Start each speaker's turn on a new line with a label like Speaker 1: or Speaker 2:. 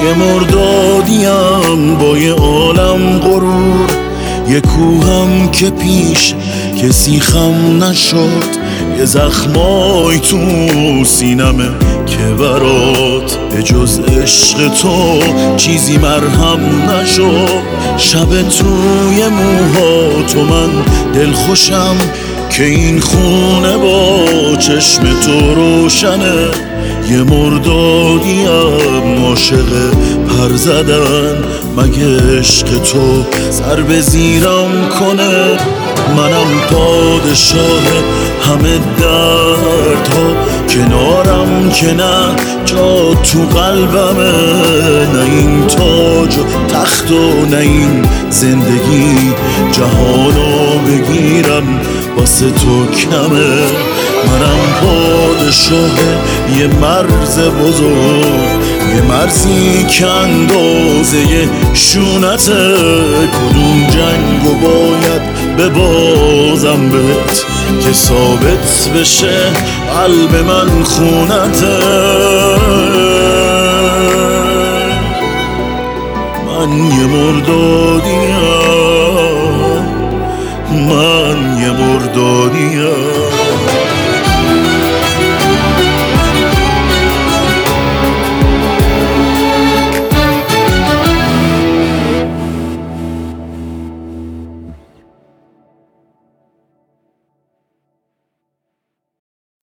Speaker 1: یه مردادیم با یه عالم غرور، یه کوهم که پیش کسی خم نشد، یه زخمای تو سینمه که برات به جز عشق تو چیزی مرهم نشد. شب توی موها تو من دلخوشم که این خونه با چشم تو روشنه. یه مردادیم عاشق پر زدن، مگه عشق تو سر به زیرم کنه؟ منم پادشاه همه دردها، کنارم که نه جا تو قلبمه. نه این تاج و تخت و نه این زندگی جهانو بگیرم واسه تو کمه. منم پادشاه یه مرز بزرگ، یه مرزی که اندازه شونته. کدوم جنگو باید ببازم بهت که ثابت بشه قلب من خونته؟ من یه مردادیم